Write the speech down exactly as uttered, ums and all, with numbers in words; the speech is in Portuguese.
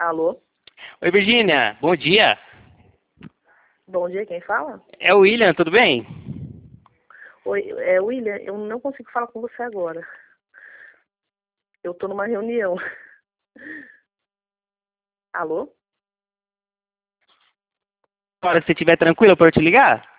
Alô? Oi, Virgínia, bom dia. Bom dia, quem fala? É o William, tudo bem? Oi, é William, eu não consigo falar com você agora. Eu tô numa reunião. Alô? Na hora que você estiver tranquilo para eu te ligar?